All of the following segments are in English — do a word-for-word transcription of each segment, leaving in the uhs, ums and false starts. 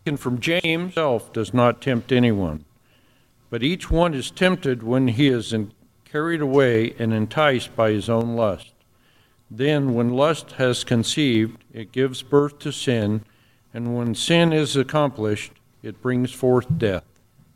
And from James himself does not tempt anyone, but each one is tempted when he is carried away and enticed by his own lust. Then, when lust has conceived, it gives birth to sin, and when sin is accomplished, it brings forth death.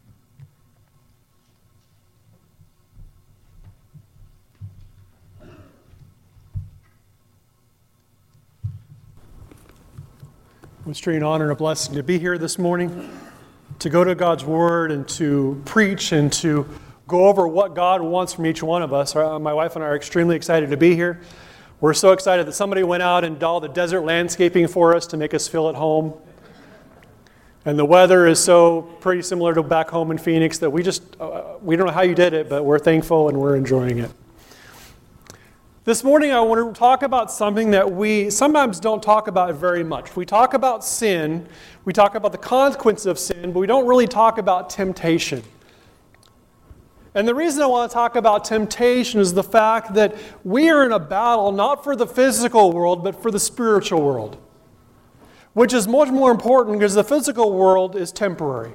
It's truly an honor and a blessing to be here this morning, to go to God's Word and to preach and to go over what God wants from each one of us. My wife and I are extremely excited to be here. We're so excited that somebody went out and did all the desert landscaping for us to make us feel at home. And the weather is so pretty similar to back home in Phoenix that we just, uh, we don't know how you did it, but we're thankful and we're enjoying it. This morning I want to talk about something that we sometimes don't talk about very much. We talk about sin, we talk about the consequences of sin, but we don't really talk about temptation. And the reason I want to talk about temptation is the fact that we are in a battle not for the physical world, but for the spiritual world, which is much more important because the physical world is temporary.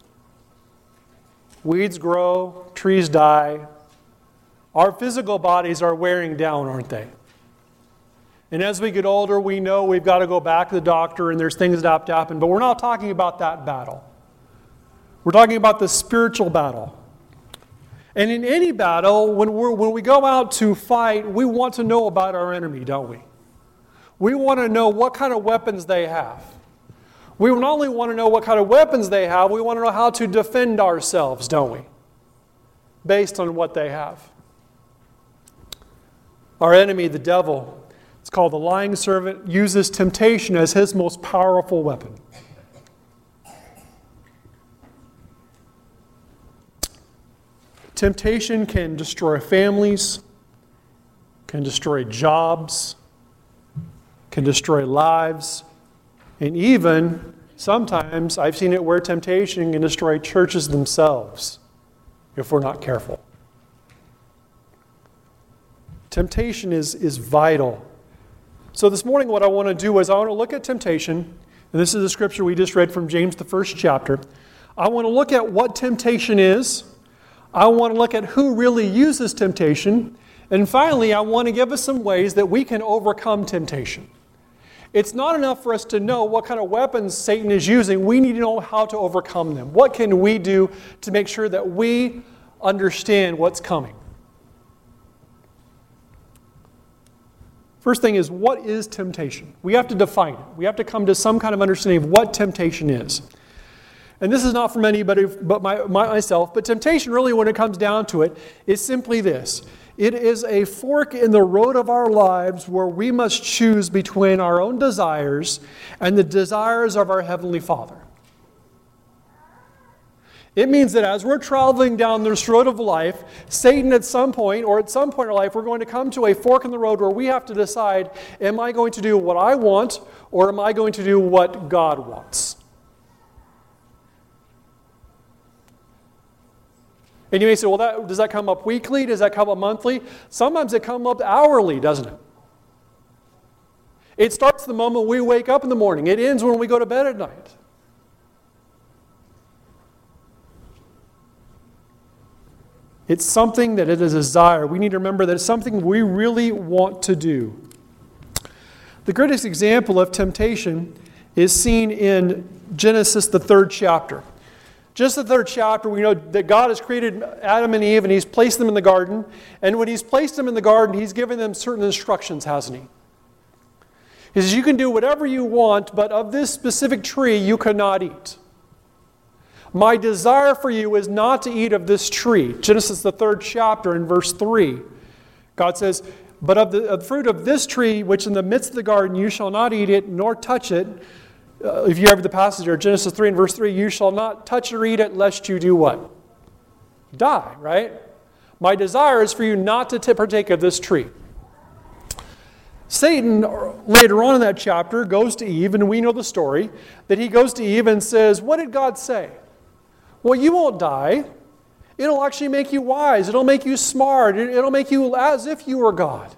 Weeds grow, trees die. Our physical bodies are wearing down, aren't they? And as we get older, we know we've got to go back to the doctor and there's things that have to happen, but we're not talking about that battle. We're talking about the spiritual battle. And in any battle, when, we're, when we go out to fight, we want to know about our enemy, don't we? We want to know what kind of weapons they have. We not only want to know what kind of weapons they have, we want to know how to defend ourselves, don't we? Based on what they have. Our enemy, the devil, it's called the lying servant, uses temptation as his most powerful weapon. Temptation can destroy families, can destroy jobs, can destroy lives, and even sometimes I've seen it where temptation can destroy churches themselves if we're not careful. Temptation is, is vital. So this morning what I want to do is I want to look at temptation, and this is the scripture we just read from James, the first chapter. I want to look at what temptation is. I want to look at who really uses temptation. And finally, I want to give us some ways that we can overcome temptation. It's not enough for us to know what kind of weapons Satan is using. We need to know how to overcome them. What can we do to make sure that we understand what's coming? First thing is, what is temptation? We have to define it. We have to come to some kind of understanding of what temptation is. And this is not from anybody but my, myself, but temptation really, when it comes down to it, is simply this. It is a fork in the road of our lives where we must choose between our own desires and the desires of our Heavenly Father. It means that as we're traveling down this road of life, Satan at some point, or at some point in our life, we're going to come to a fork in the road where we have to decide, am I going to do what I want, or am I going to do what God wants? And you may say, well, that, does that come up weekly? Does that come up monthly? Sometimes it comes up hourly, doesn't it? It starts the moment we wake up in the morning. It ends when we go to bed at night. It's something that it is a desire. We need to remember that it's something we really want to do. The greatest example of temptation is seen in Genesis, the third chapter. Just the third chapter, we know that God has created Adam and Eve and He's placed them in the garden. And when He's placed them in the garden, He's given them certain instructions, hasn't He? He says, you can do whatever you want, but of this specific tree you cannot eat. My desire for you is not to eat of this tree. Genesis, the third chapter, in verse three. God says, but of the, of the fruit of this tree, which in the midst of the garden you shall not eat it, nor touch it. Uh, if you have the passage here, Genesis three and verse three, you shall not touch or eat it, lest you do what? Die, right? My desire is for you not to t- partake of this tree. Satan, later on in that chapter, goes to Eve, and we know the story, that he goes to Eve and says, what did God say? Well, you won't die. It'll actually make you wise. It'll make you smart. It'll make you as if you were God.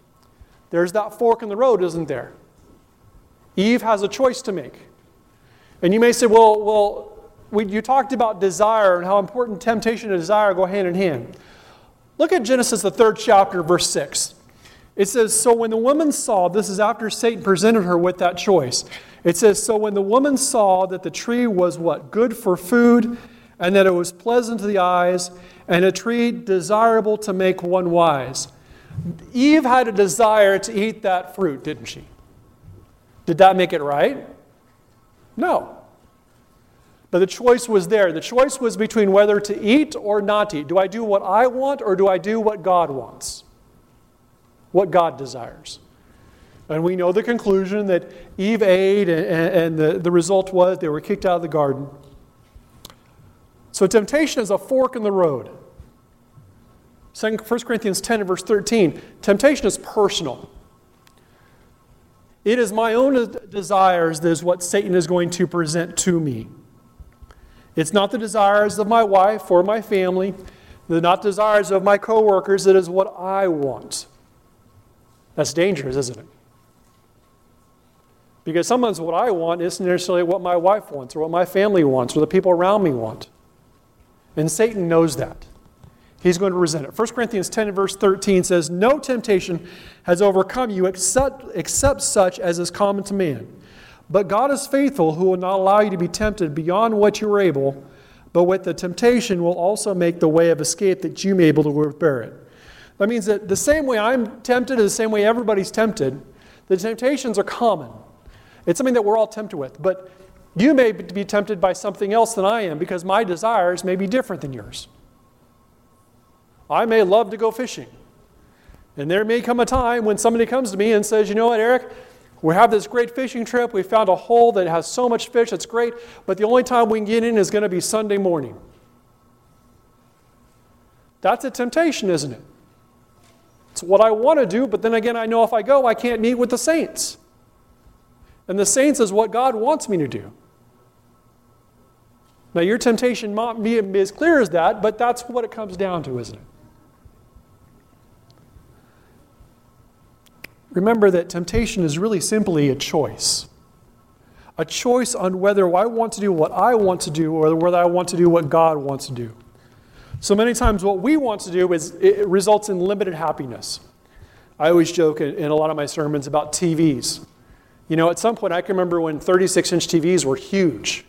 There's that fork in the road, isn't there? Eve has a choice to make. And you may say, well, well, we, you talked about desire and how important temptation and desire go hand in hand. Look at Genesis, the third chapter, verse six. It says, so when the woman saw, this is after Satan presented her with that choice. It says, so when the woman saw that the tree was what? Good for food, and that it was pleasant to the eyes, and a tree desirable to make one wise. Eve had a desire to eat that fruit, didn't she? Did that make it right? No. But the choice was there. The choice was between whether to eat or not to eat. Do I do what I want or do I do what God wants? What God desires. And we know the conclusion that Eve ate, and, and the, the result was they were kicked out of the garden. So temptation is a fork in the road. First Corinthians ten and verse thirteen, temptation is personal. It is my own desires that is what Satan is going to present to me. It's not the desires of my wife or my family. They're not desires of my coworkers. It is what I want. That's dangerous, isn't it? Because sometimes what I want isn't necessarily what my wife wants or what my family wants or the people around me want. And Satan knows that. He's going to resent it. First Corinthians ten and verse thirteen says, no temptation has overcome you except, except such as is common to man. But God is faithful, who will not allow you to be tempted beyond what you are able, but with the temptation will also make the way of escape that you may be able to bear it. That means that the same way I'm tempted is the same way everybody's tempted. The temptations are common. It's something that we're all tempted with. But you may be tempted by something else than I am because my desires may be different than yours. I may love to go fishing. And there may come a time when somebody comes to me and says, you know what, Eric, we have this great fishing trip. We found a hole that has so much fish. It's great. But the only time we can get in is going to be Sunday morning. That's a temptation, isn't it? It's what I want to do, but then again, I know if I go, I can't meet with the saints. And the saints is what God wants me to do. Now, your temptation might be as clear as that, but that's what it comes down to, isn't it? Remember that temptation is really simply a choice. A choice on whether I want to do what I want to do or whether I want to do what God wants to do. So many times what we want to do is it results in limited happiness. I always joke in, in a lot of my sermons about T Vs. You know, at some point I can remember when thirty-six inch T Vs were huge.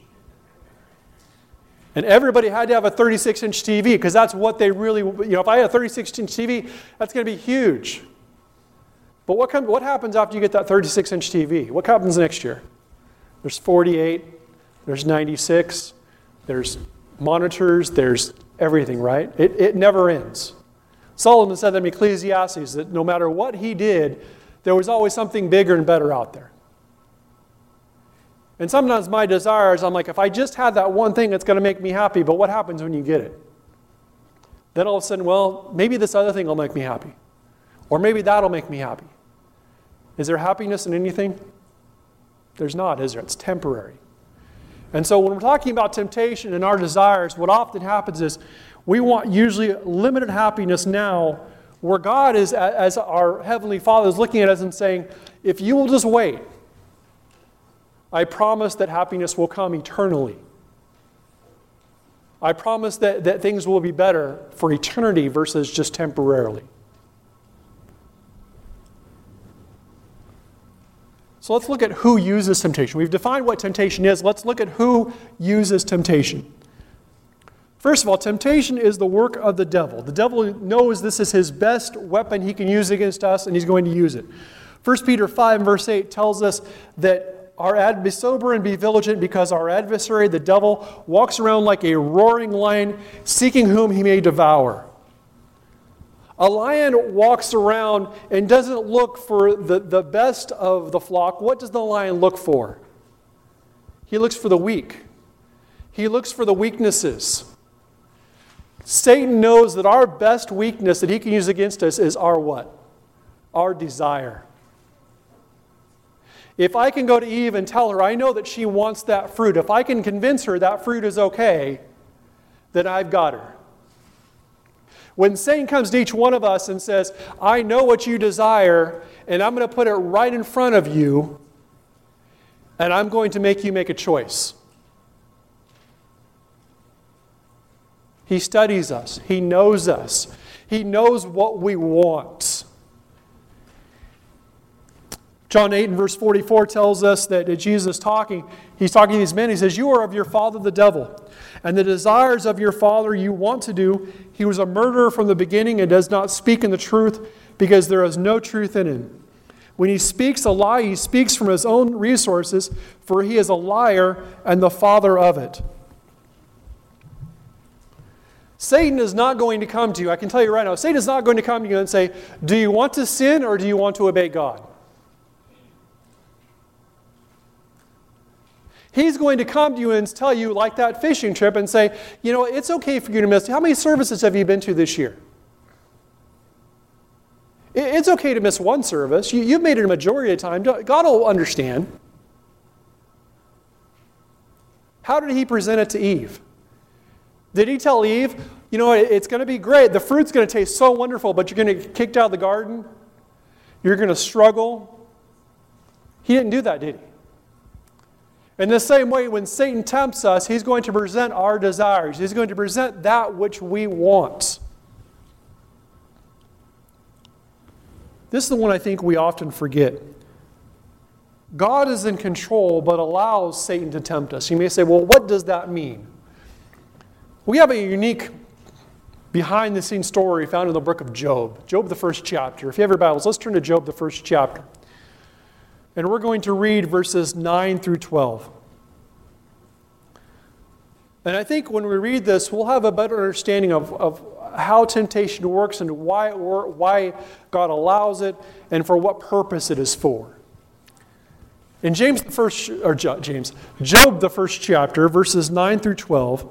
And everybody had to have a thirty-six inch T V because that's what they really, you know, if I had a thirty-six inch T V, that's going to be huge. But what, come, what happens after you get that thirty-six inch T V? What happens next year? There's forty-eight, there's ninety-six, there's monitors, there's everything, right? It, it never ends. Solomon said in Ecclesiastes that no matter what he did, there was always something bigger and better out there. And sometimes my desires, I'm like, if I just had that one thing, it's going to make me happy. But what happens when you get it? Then all of a sudden, well, maybe this other thing will make me happy. Or maybe that'll make me happy. Is there happiness in anything? There's not, is there? It's temporary. And so when we're talking about temptation and our desires, what often happens is we want usually limited happiness now, where God is, as our Heavenly Father is looking at us and saying, if you will just wait, I promise that happiness will come eternally. I promise that, that things will be better for eternity versus just temporarily. So let's look at who uses temptation. We've defined what temptation is. Let's look at who uses temptation. First of all, temptation is the work of the devil. The devil knows this is his best weapon he can use against us, and he's going to use it. First Peter five and verse eight tells us that our ad, be sober and be vigilant, because our adversary, the devil, walks around like a roaring lion, seeking whom he may devour. A lion walks around and doesn't look for the, the best of the flock. What does the lion look for? He looks for the weak. He looks for the weaknesses. Satan knows that our best weakness that he can use against us is our what? Our desire. If I can go to Eve and tell her, I know that she wants that fruit. If I can convince her that fruit is okay, then I've got her. When Satan comes to each one of us and says, I know what you desire, and I'm going to put it right in front of you, and I'm going to make you make a choice. He studies us. He knows us. He knows what we want. John eight and verse forty-four tells us that Jesus is talking, he's talking to these men. He says, you are of your father the devil, and the desires of your father you want to do. He was a murderer from the beginning and does not speak in the truth, because there is no truth in him. When he speaks a lie, he speaks from his own resources, for he is a liar and the father of it. Satan is not going to come to you. I can tell you right now, Satan is not going to come to you and say, do you want to sin or do you want to obey God? He's going to come to you and tell you, like that fishing trip, and say, you know, it's okay for you to miss. How many services have you been to this year? It's okay to miss one service. You, you've made it a majority of the time. God will understand. How did he present it to Eve? Did he tell Eve, you know, it's going to be great. The fruit's going to taste so wonderful, but you're going to get kicked out of the garden? You're going to struggle? He didn't do that, did he? In the same way, when Satan tempts us, he's going to present our desires. He's going to present that which we want. This is the one I think we often forget. God is in control, but allows Satan to tempt us. You may say, well, what does that mean? We have a unique behind-the-scenes story found in the book of Job. Job, the first chapter. If you have your Bibles, let's turn to Job, the first chapter. And we're going to read verses nine through twelve. And I think when we read this, we'll have a better understanding of, of how temptation works and why, or why God allows it and for what purpose it is for. In James the first, or James, Job the first chapter, verses nine through twelve,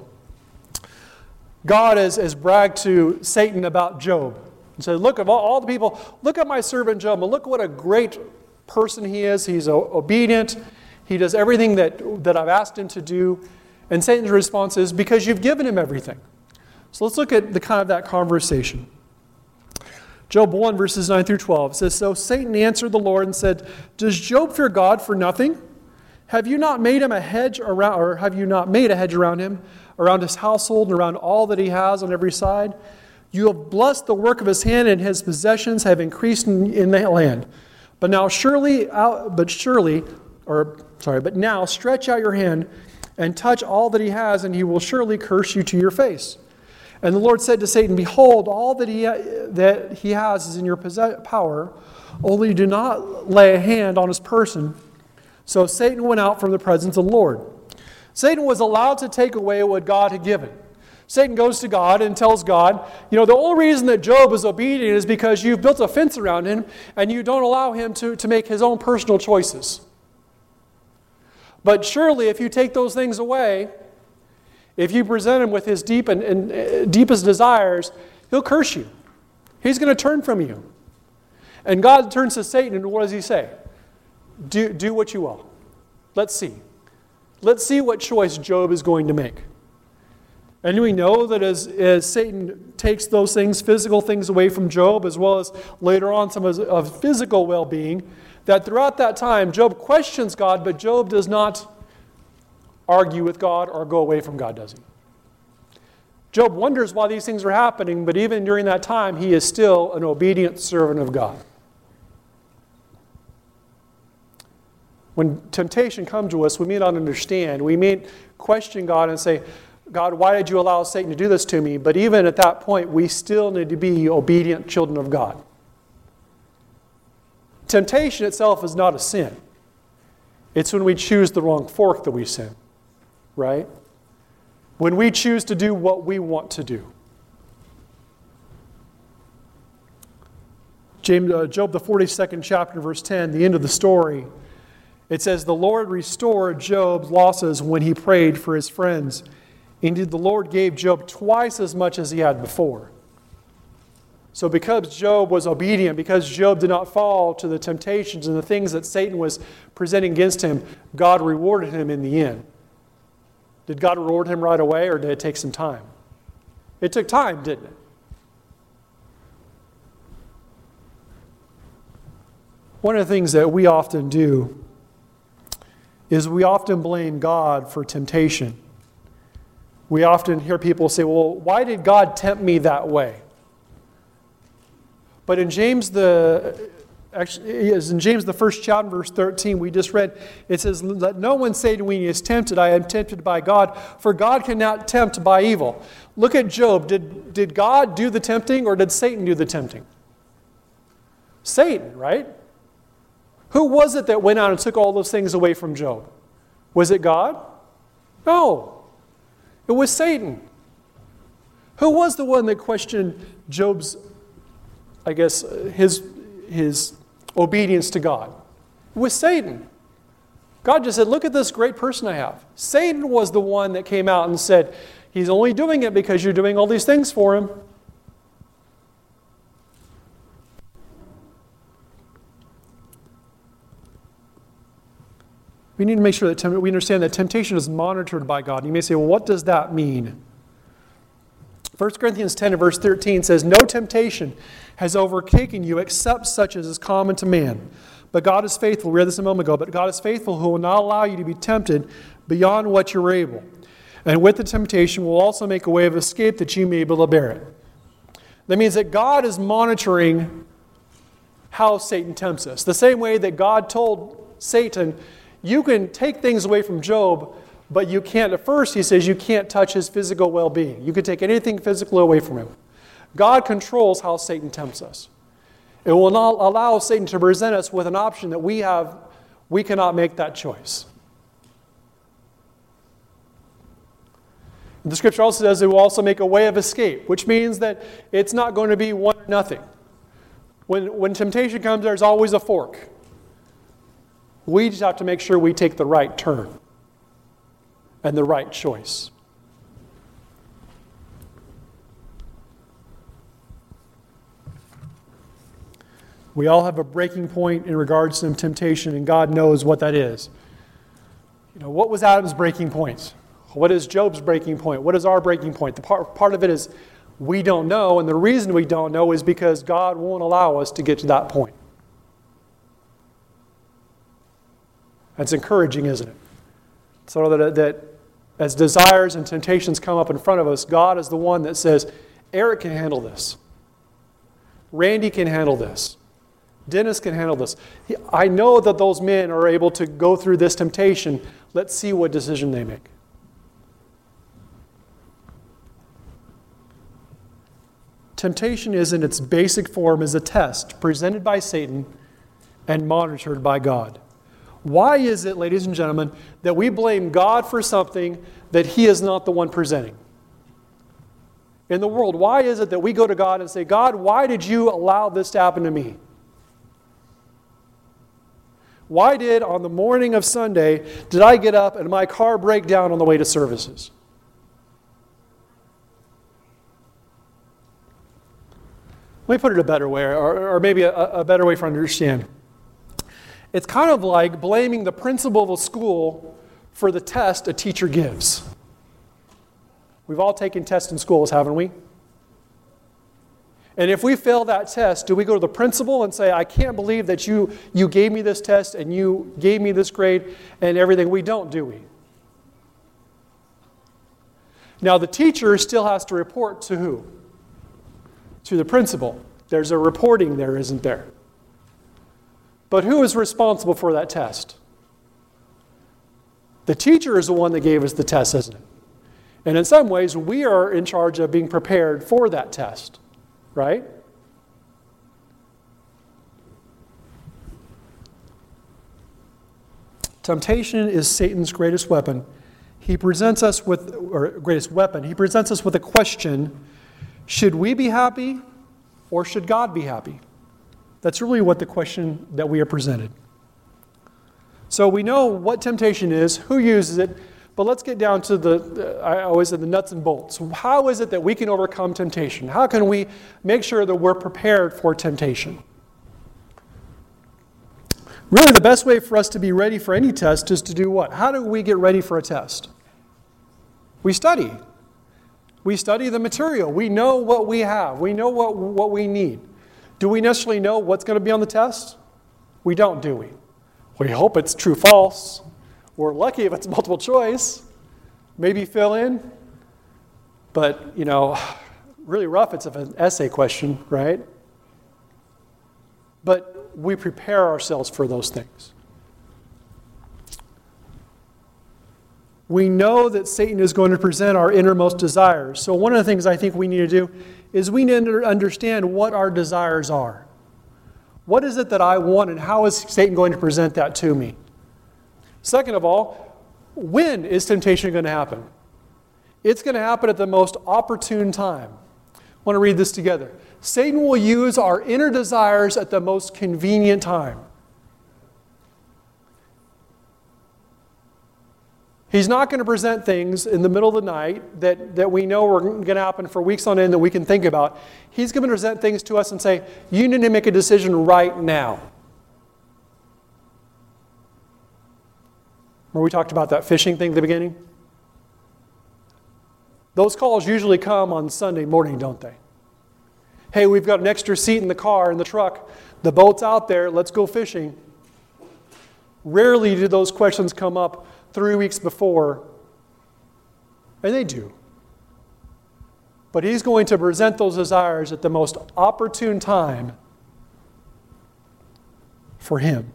God has, has bragged to Satan about Job and said, look, of all, all the people, look at my servant Job, and look what a great person he is. He's obedient. He does everything that, that I've asked him to do. And Satan's response is, because you've given him everything. So let's look at the kind of that conversation. Job one, verses nine through twelve says, so Satan answered the Lord and said, does Job fear God for nothing? Have you not made him a hedge around, or have you not made a hedge around him, around his household and around all that he has on every side? You have blessed the work of his hand, and his possessions have increased in, in the land. But now surely, out, but surely, or sorry, but now stretch out your hand and touch all that he has, and he will surely curse you to your face. And the Lord said to Satan, behold, all that he that he has is in your power, only do not lay a hand on his person. So Satan went out from the presence of the Lord. Satan was allowed to take away what God had given. Satan goes to God and tells God, you know, the only reason that Job is obedient is because you've built a fence around him and you don't allow him to, to make his own personal choices. But surely if you take those things away, if you present him with his deep and, and uh, deepest desires, he'll curse you. He's going to turn from you. And God turns to Satan, and what does he say? Do, do what you will. Let's see. Let's see what choice Job is going to make. And we know that as, as Satan takes those things, physical things away from Job, as well as later on some of, his, of physical well-being, that throughout that time, Job questions God, but Job does not argue with God or go away from God, does he? Job wonders why these things are happening, but even during that time, he is still an obedient servant of God. When temptation comes to us, we may not understand. We may question God and say, God, why did you allow Satan to do this to me? But even at that point, we still need to be obedient children of God. Temptation itself is not a sin. It's when we choose the wrong fork that we sin, right? When we choose to do what we want to do. James, uh, Job, the forty-second chapter, verse ten, the end of the story, it says, the Lord restored Job's losses when he prayed for his friends. Indeed, the Lord gave Job twice as much as he had before. So because Job was obedient, because Job did not fall to the temptations and the things that Satan was presenting against him, God rewarded him in the end. Did God reward him right away, or did it take some time? It took time, didn't it? One of the things that we often do is we often blame God for temptation. We often hear people say, well, why did God tempt me that way? But in James, the actually, in James, the first chapter, verse thirteen, we just read, it says, let no one say to me when he is tempted, I am tempted by God, for God cannot tempt by evil. Look at Job. Did, did God do the tempting, or did Satan do the tempting? Satan, right? Who was it that went out and took all those things away from Job? Was it God? No. It was Satan. Who was the one that questioned Job's, I guess, his, his obedience to God? It was Satan. God just said, look at this great person I have. Satan was the one that came out and said, he's only doing it because you're doing all these things for him. We need to make sure that temp- we understand that temptation is monitored by God. You may say, well, what does that mean? First Corinthians ten and verse thirteen says, no temptation has overtaken you except such as is common to man. But God is faithful. We read this a moment ago. But God is faithful, who will not allow you to be tempted beyond what you're able. And with the temptation will also make a way of escape that you may be able to bear it. That means that God is monitoring how Satan tempts us. The same way that God told Satan, you can take things away from Job, but you can't, at first he says you can't touch his physical well-being. You can take anything physical away from him. God controls how Satan tempts us. It will not allow Satan to present us with an option that we have, we cannot make that choice. The scripture also says it will also make a way of escape, which means that it's not going to be one or nothing. When, when temptation comes, there's always a fork. We just have to make sure we take the right turn and the right choice. We all have a breaking point in regards to temptation, and God knows what that is. You know, what was Adam's breaking point? What is Job's breaking point? What is our breaking point? The part, part of it is we don't know, and the reason we don't know is because God won't allow us to get to that point. That's encouraging, isn't it? So that, that as desires and temptations come up in front of us, God is the one that says, Eric can handle this. Randy can handle this. Dennis can handle this. He, I know that those men are able to go through this temptation. Let's see what decision they make. Temptation is in its basic form as a test presented by Satan and monitored by God. Why is it, ladies and gentlemen, that we blame God for something that He is not the one presenting? In the world, why is it that we go to God and say, God, why did you allow this to happen to me? Why did, on the morning of Sunday, did I get up and my car break down on the way to services? Let me put it a better way, or, or maybe a, a better way for us to understand. It's kind of like blaming the principal of a school for the test a teacher gives. We've all taken tests in schools, haven't we? And if we fail that test, do we go to the principal and say, I can't believe that you, you gave me this test and you gave me this grade and everything? We don't, do we? Now, the teacher still has to report to who? To the principal. There's a reporting there, isn't there? But who is responsible for that test? The teacher is the one that gave us the test, isn't it? And in some ways, we are in charge of being prepared for that test, right? Temptation is Satan's greatest weapon. He presents us with, or greatest weapon, he presents us with a question, should we be happy or should God be happy? That's really what the question that we are presented. So we know what temptation is, who uses it, but let's get down to the, the, I always say the nuts and bolts. How is it that we can overcome temptation? How can we make sure that we're prepared for temptation? Really, the best way for us to be ready for any test is to do what? How do we get ready for a test? We study. We study the material. We know what we have. We know what, what we need. Do we necessarily know what's going to be on the test? We don't, do we? We hope it's true, false. We're lucky if it's multiple choice. Maybe fill in. But, you know, really rough, it's an essay question, right? But we prepare ourselves for those things. We know that Satan is going to present our innermost desires. So one of the things I think we need to do is we need to understand what our desires are. What is it that I want, and how is Satan going to present that to me? Second of all, when is temptation going to happen? It's going to happen at the most opportune time. I want to read this together. Satan will use our inner desires at the most convenient time. He's not going to present things in the middle of the night that, that we know are going to happen for weeks on end that we can think about. He's going to present things to us and say, you need to make a decision right now. Remember we talked about that fishing thing at the beginning? Those calls usually come on Sunday morning, don't they? Hey, we've got an extra seat in the car, in the truck. The boat's out there. Let's go fishing. Rarely do those questions come up three weeks before, and they do. But he's going to present those desires at the most opportune time for him.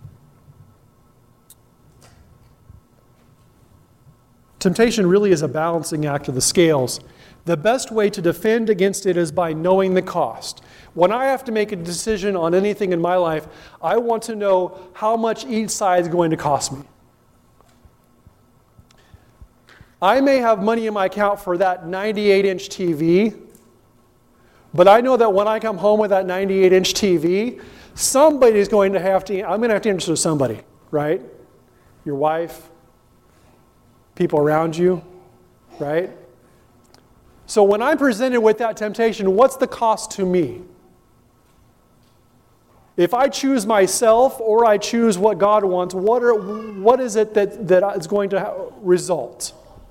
Temptation really is a balancing act of the scales. The best way to defend against it is by knowing the cost. When I have to make a decision on anything in my life, I want to know how much each side is going to cost me. I may have money in my account for that ninety-eight inch T V, but I know that when I come home with that ninety-eight inch T V, somebody's going to have to, I'm going to have to answer to somebody, right? Your wife, people around you, right? So when I'm presented with that temptation, what's the cost to me? If I choose myself or I choose what God wants, what, are, what is it that, that is going to result?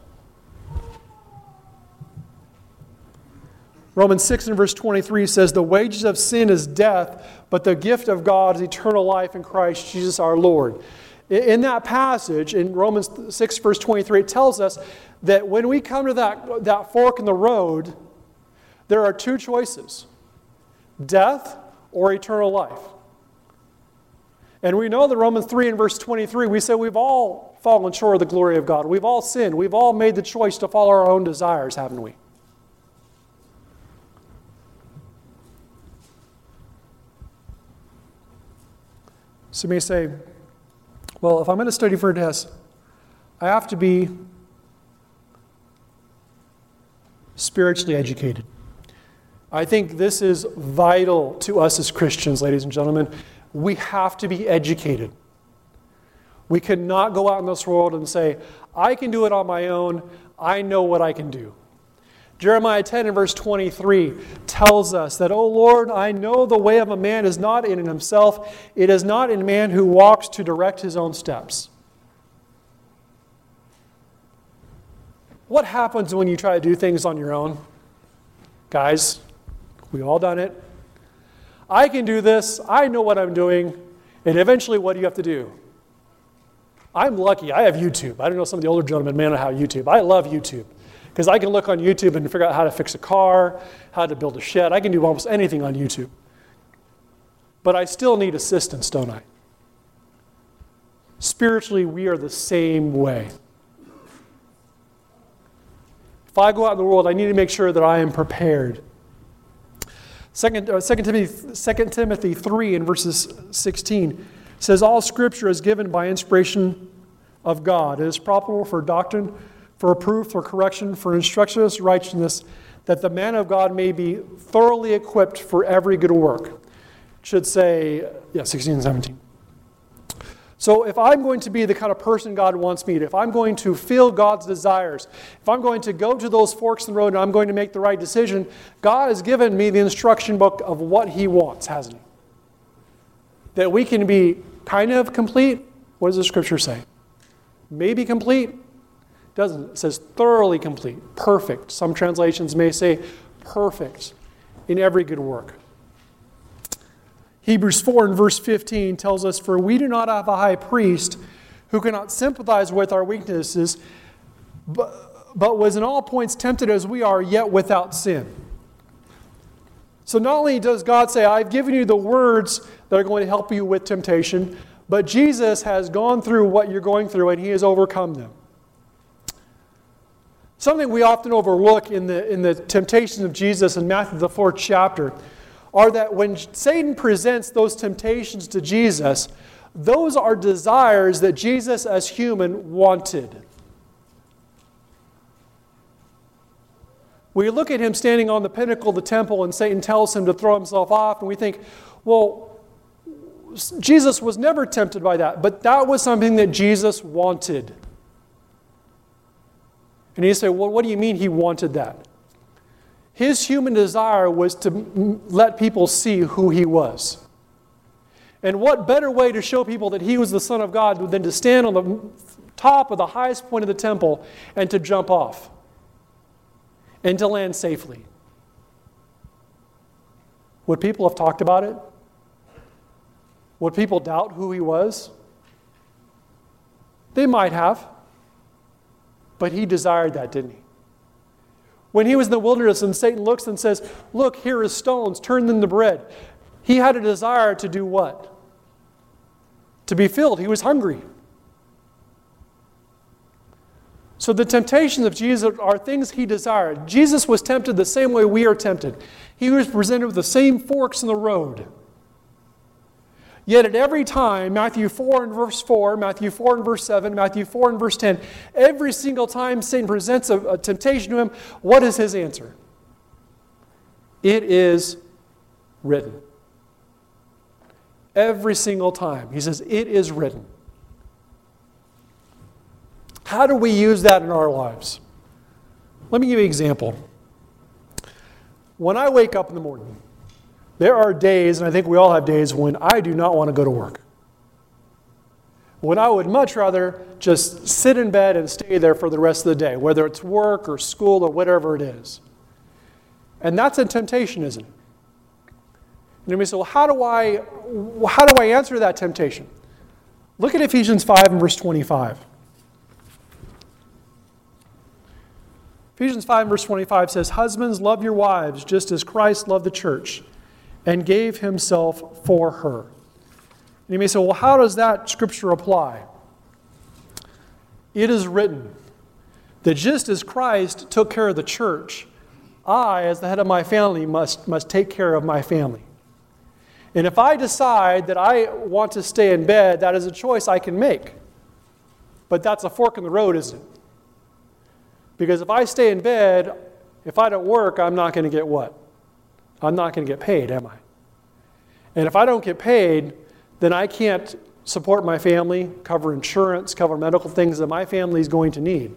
Romans six and verse twenty-three says, the wages of sin is death, but the gift of God is eternal life in Christ Jesus our Lord. In that passage, in Romans six verse twenty-three, it tells us that when we come to that, that fork in the road, there are two choices: death or eternal life. And we know that Romans three and verse twenty-three, we say we've all fallen short of the glory of God. We've all sinned. We've all made the choice to follow our own desires, haven't we? So you may say, well, if I'm going to study for a test, I have to be spiritually educated. I think this is vital to us as Christians, ladies and gentlemen. We have to be educated. We cannot go out in this world and say, I can do it on my own. I know what I can do. Jeremiah ten and verse twenty-three tells us that, O Lord, I know the way of a man is not in himself. It is not in man who walks to direct his own steps. What happens when you try to do things on your own? Guys, we all done it. I can do this. I know what I'm doing. And eventually, what do you have to do? I'm lucky. I have YouTube. I don't know, some of the older gentlemen may not have YouTube. I love YouTube. Because I can look on YouTube and figure out how to fix a car, how to build a shed. I can do almost anything on YouTube. But I still need assistance, don't I? Spiritually, we are the same way. If I go out in the world, I need to make sure that I am prepared. Second, uh, Second Timothy, Second Timothy three and verses sixteen says, all Scripture is given by inspiration of God. It is profitable for doctrine, for reproof, for correction, for instruction in righteousness, that the man of God may be thoroughly equipped for every good work. It should say, yeah, sixteen and seventeen. So if I'm going to be the kind of person God wants me to, if I'm going to feel God's desires, if I'm going to go to those forks in the road and I'm going to make the right decision, God has given me the instruction book of what He wants, hasn't He? That we can be kind of complete. What does the Scripture say? Maybe complete. It doesn't. It says thoroughly complete, perfect. Some translations may say perfect in every good work. Hebrews four and verse fifteen tells us, for we do not have a high priest who cannot sympathize with our weaknesses, but, but was in all points tempted as we are, yet without sin. So not only does God say, I've given you the words that are going to help you with temptation, but Jesus has gone through what you're going through and he has overcome them. Something we often overlook in the, in the temptations of Jesus in Matthew, the fourth chapter, are that when Satan presents those temptations to Jesus, those are desires that Jesus as human wanted. We look at him standing on the pinnacle of the temple and Satan tells him to throw himself off, and we think, well, Jesus was never tempted by that, but that was something that Jesus wanted. And you say, well, what do you mean he wanted that? His human desire was to m- let people see who he was. And what better way to show people that he was the Son of God than to stand on the top of the highest point of the temple and to jump off and to land safely? Would people have talked about it? Would people doubt who he was? They might have. But he desired that, didn't he? When he was in the wilderness and Satan looks and says, look, here is stones, turn them to bread. He had a desire to do what? To be filled. He was hungry. So the temptations of Jesus are things he desired. Jesus was tempted the same way we are tempted. He was presented with the same forks in the road. Yet at every time, Matthew four and verse four, Matthew four and verse seven, Matthew four and verse ten, every single time Satan presents a, a temptation to him, what is his answer? It is written. Every single time. He says, it is written. How do we use that in our lives? Let me give you an example. When I wake up in the morning, there are days, and I think we all have days, when I do not want to go to work. When I would much rather just sit in bed and stay there for the rest of the day, whether it's work or school or whatever it is. And that's a temptation, isn't it? And you may say, well, how do I, how do I answer that temptation? Look at Ephesians five and verse twenty-five. Ephesians five and verse twenty-five says, husbands, love your wives just as Christ loved the church and gave himself for her. And you may say, well, how does that scripture apply? It is written that just as Christ took care of the church, I, as the head of my family, must, must take care of my family. And if I decide that I want to stay in bed, that is a choice I can make. But that's a fork in the road, isn't it? Because if I stay in bed, if I don't work, I'm not going to get what? I'm not going to get paid, am I? And if I don't get paid, then I can't support my family, cover insurance, cover medical things that my family is going to need.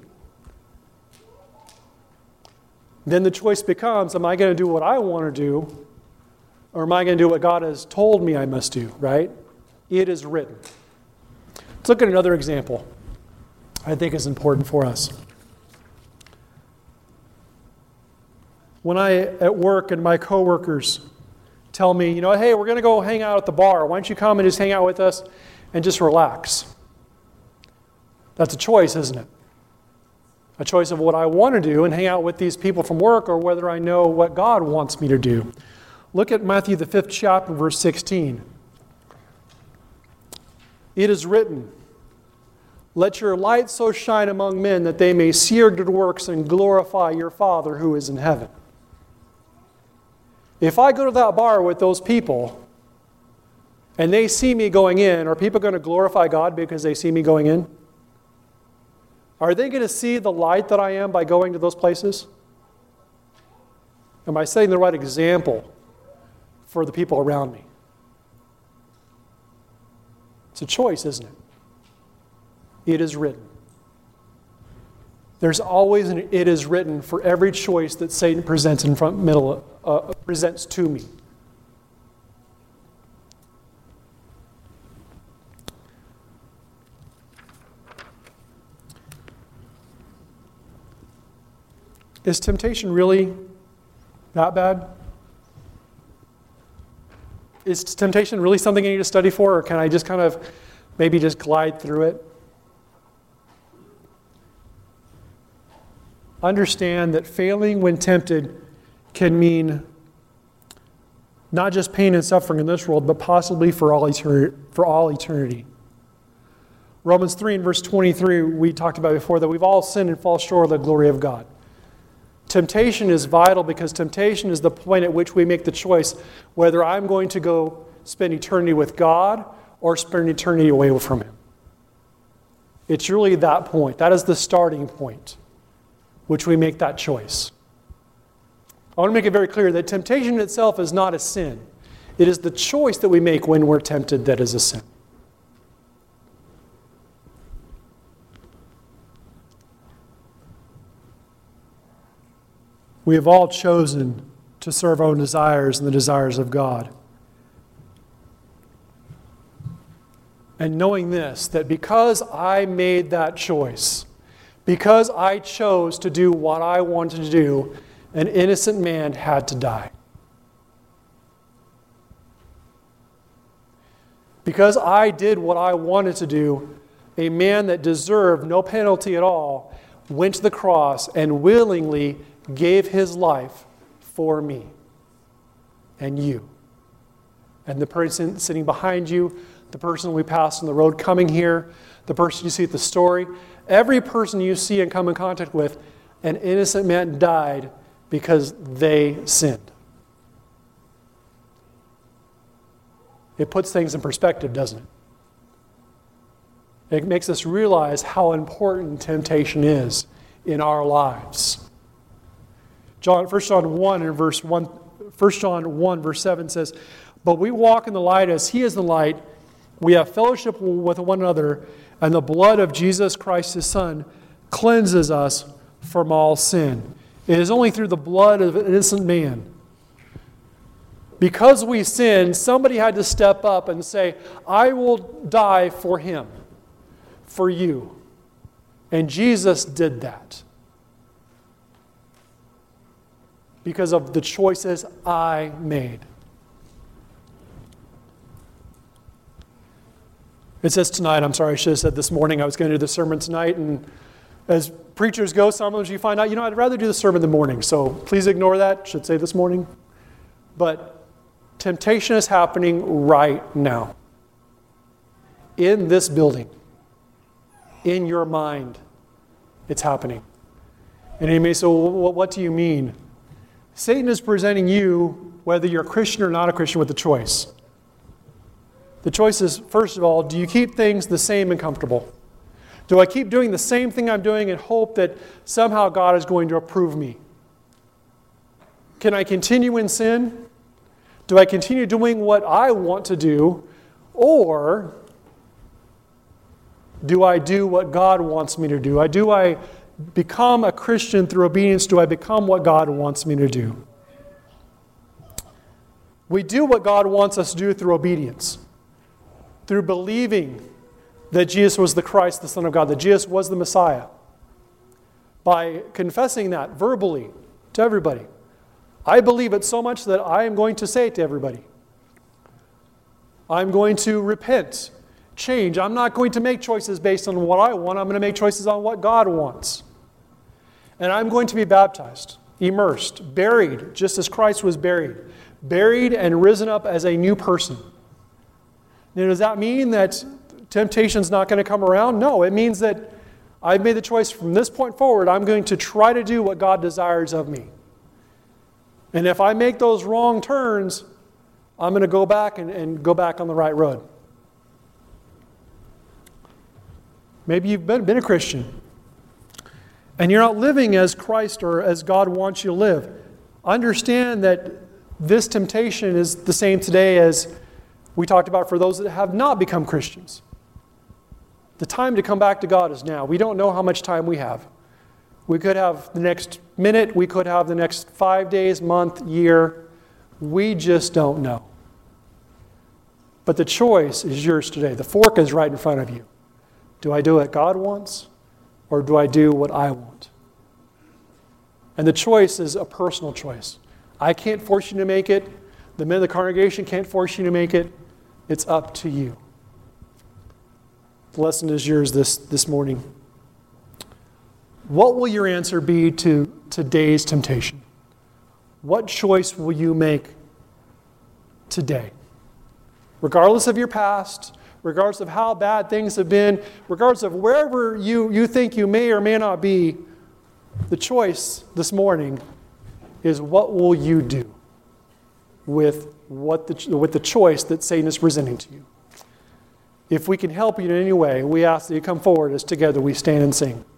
Then the choice becomes, am I going to do what I want to do, or am I going to do what God has told me I must do, right? It is written. Let's look at another example I think is important for us. When I, at work, and my coworkers tell me, you know, hey, we're going to go hang out at the bar. Why don't you come and just hang out with us and just relax? That's a choice, isn't it? A choice of what I want to do and hang out with these people from work, or whether I know what God wants me to do. Look at Matthew, the fifth chapter, verse sixteen. It is written, let your light so shine among men that they may see your good works and glorify your Father who is in heaven. If I go to that bar with those people and they see me going in, are people going to glorify God because they see me going in? Are they going to see the light that I am by going to those places? Am I setting the right example for the people around me? It's a choice, isn't it? It is written. There's always an it is written for every choice that Satan presents in front middle uh, presents to me. Is temptation really that bad? Is temptation really something I need to study for, or can I just kind of maybe just glide through it? understand that failing when tempted can mean not just pain and suffering in this world, but possibly for all eternity. For all eternity. Romans three and verse twenty-three, we talked about before, that we've all sinned and fall short of the glory of God. Temptation is vital because temptation is the point at which we make the choice whether I'm going to go spend eternity with God or spend eternity away from Him. It's really that point. That is the starting point, which we make that choice. I want to make it very clear that temptation itself is not a sin. It is the choice that we make when we're tempted that is a sin. We have all chosen to serve our own desires and the desires of God. And knowing this, that because I made that choice, because I chose to do what I wanted to do, an innocent man had to die. Because I did what I wanted to do, a man that deserved no penalty at all went to the cross and willingly gave his life for me and you. And the person sitting behind you, the person we passed on the road coming here, the person you see at the story, every person you see and come in contact with, an innocent man died because they sinned. It puts things in perspective, doesn't it? It makes us realize how important temptation is in our lives. John, First John one and verse one, First John one verse seven says, "But we walk in the light as He is the light. We have fellowship with one another, and the blood of Jesus Christ, His Son, cleanses us from all sin." It is only through the blood of an innocent man. Because we sinned, somebody had to step up and say, "I will die for him, for you." And Jesus did that. Because of the choices I made. It says tonight, I'm sorry, I should have said this morning, I was going to do the sermon tonight, and as preachers go, sometimes you find out, you know, I'd rather do the sermon in the morning, so please ignore that. Should say this morning. But temptation is happening right now. In this building. In your mind. It's happening. And you may say, well, what do you mean? Satan is presenting you, whether you're a Christian or not a Christian, with a choice. The choice is, first of all, do you keep things the same and comfortable? Do I keep doing the same thing I'm doing and hope that somehow God is going to approve me? Can I continue in sin? Do I continue doing what I want to do? Or do I do what God wants me to do? I, do I become a Christian through obedience? Do I become what God wants me to do? We do what God wants us to do through obedience. Through believing that Jesus was the Christ, the Son of God, that Jesus was the Messiah. By confessing that verbally to everybody. I believe it so much that I am going to say it to everybody. I'm going to repent, change. I'm not going to make choices based on what I want. I'm going to make choices on what God wants. And I'm going to be baptized, immersed, buried, just as Christ was buried. Buried and risen up as a new person. Now, does that mean that temptation's not going to come around? No, it means that I've made the choice from this point forward, I'm going to try to do what God desires of me. And if I make those wrong turns, I'm going to go back and, and go back on the right road. Maybe you've been, been a Christian and you're not living as Christ or as God wants you to live. Understand that this temptation is the same today as we talked about for those that have not become Christians. The time to come back to God is now. We don't know how much time we have. We could have the next minute. We could have the next five days, month, year. We just don't know. But the choice is yours today. The fork is right in front of you. Do I do what God wants, or do I do what I want? And the choice is a personal choice. I can't force you to make it. The men of the congregation can't force you to make it. It's up to you. The lesson is yours this, this morning. What will your answer be to today's temptation? What choice will you make today? Regardless of your past, regardless of how bad things have been, regardless of wherever you, you think you may or may not be, the choice this morning is what will you do with, what the, with the choice that Satan is presenting to you. If we can help you in any way, we ask that you come forward as together we stand and sing.